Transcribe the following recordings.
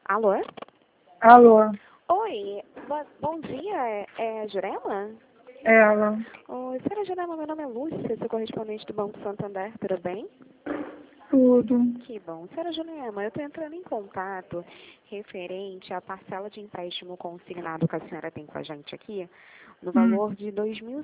Alô? Alô, Oi, bom dia, é Jurema? ela. Oi, senhora Jurema, meu nome é Lúcia, sou correspondente do Banco Santander, tudo bem? Tudo. Que bom. Senhora Jurema, eu estou entrando em contato referente à parcela de empréstimo consignado que a senhora tem com a gente aqui, no valor de R$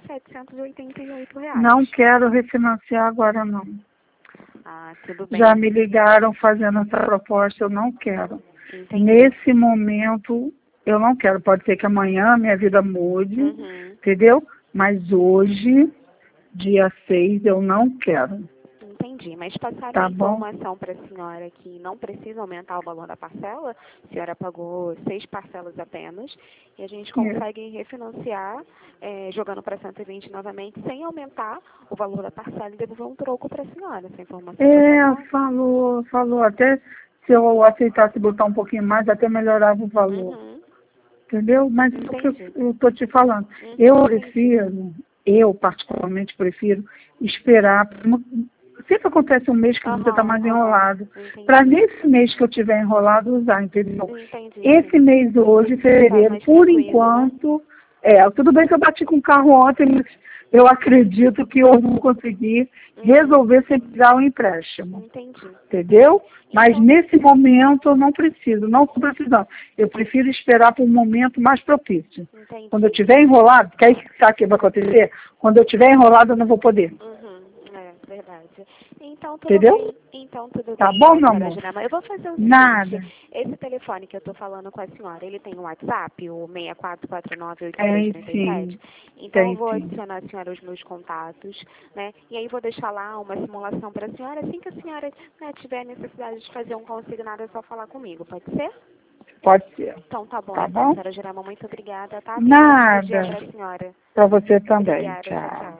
2.788. Não quero refinanciar agora, não. Ah, tudo Já bem. me ligaram fazendo essa proposta, eu não quero. Entendi. Nesse momento, eu não quero. Pode ser que amanhã minha vida mude, Uhum. entendeu? Mas hoje, dia 6, eu não quero. Entendi, mas passaram a Tá bom? informação para a senhora que não precisa aumentar o valor da parcela, a senhora pagou 6 parcelas apenas, e a gente consegue refinanciar, jogando para 120 novamente, sem aumentar o valor da parcela e devolver um troco para a senhora. Essa informação foi passada? Falou. Até se eu aceitasse botar um pouquinho mais, até melhorava o valor. Uhum, Entendeu? Mas é o que entendi. eu estou te falando. Entendi. Eu particularmente prefiro esperar. Sempre acontece um mês que você está mais enrolado. Para Entendi. nesse mês que eu tiver enrolado, usar, entendeu? Entendi, Esse sim. mês hoje, Tá fevereiro, mais por tranquilo, né? enquanto, tudo bem que eu bati com o carro ontem, mas eu acredito que eu vou conseguir resolver sem pegar o empréstimo. Entendi. Entendeu? Mas Então, nesse momento eu não preciso, não estou precisando. Eu prefiro esperar para um momento mais propício. Quando eu entendi. estiver enrolado, porque aí sabe o que vai acontecer? Quando eu estiver enrolado, eu não vou poder. Verdade. Então, tudo Entendeu? bem. Então, tudo Tá bem, bom, então, meu senhora amor? Ginama. Eu vou fazer o Nada. seguinte. Esse telefone que eu estou falando com a senhora, ele tem um WhatsApp, o Tem 64498337? sim, Então, eu tem vou sim. adicionar a senhora os meus contatos, né? E aí vou deixar lá uma simulação para a senhora. Assim que a senhora, né, tiver necessidade de fazer um consignado, é só falar comigo. Pode ser? Pode ser. Então, tá bom, Tá então, bom? senhora Ginama. Muito obrigada, tá? Tenha um ótimo dia Nada. para a senhora. Para você também. Obrigada. Tchau, Tchau. tchau.